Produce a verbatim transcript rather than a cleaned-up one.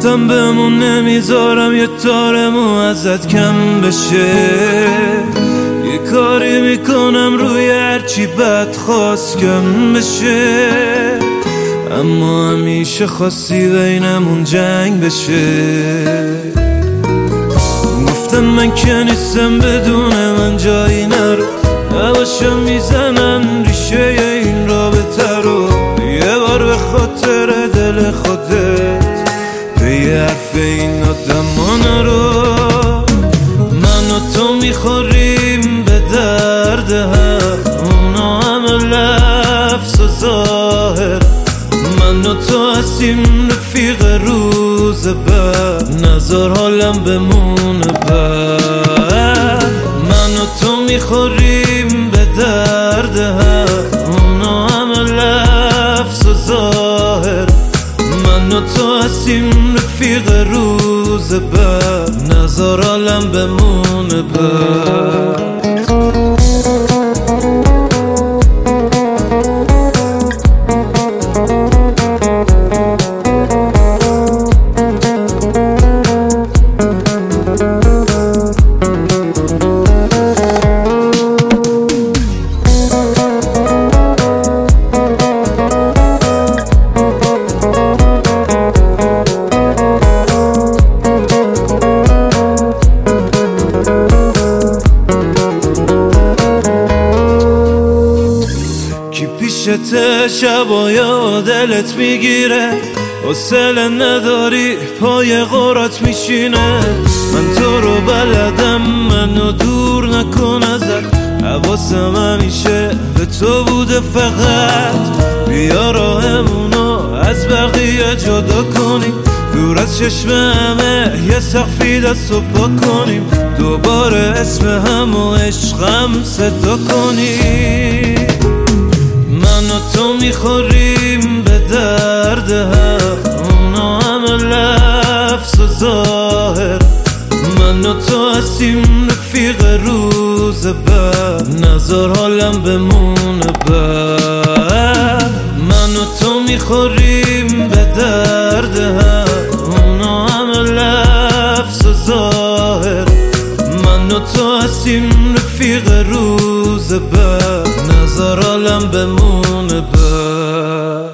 گفتم بمون نمیذارم یه تارمو ازت کم بشه، یه کاری میکنم روی هرچی بد خواست کم بشه، اما همیشه خواستی بینمون جنگ بشه. گفتم من که نیستم بدون من جایی نرو، نباشم میزنن ریشه این رابطه رو، یه بار به خاطر دل خودت به یه حرف این آدم نرو. من و تو میخوریم به درد هم، اونا همه لفظ و ظاهر، من و تو هستیم رفیق روز بعد، نظر حالم بمونه بعد. من و تو میخوریم به درد هم، اونا همه لفظ و ظاهر، من و تو هستیم رفیق روز بعد، نظر حالم بمونه بعد. پیشت شبایا دلت میگیره، حوصله نداری پای قرات میشینه، من تو رو بلدم منو دور نکن ازت، حواسم همیشه به تو بوده فقط، بیا راهمونو از بقیه جدا کنیم، دور از چشم همه یه سقفی دست و پا کنیم، دوباره اسم هم و عشقم صدا کنیم. من و تو میخوریم به درد هم، اونا همه لفظ و ظاهر، من و تو هستیم رفیق روز بعد، نظر حالم بمونه بعد. من و تو میخوریم به درد هم، اونا همه لفظ و ظاهر، من و تو هستیم رفیق روز بعد، نظر حالم بمونه بعد.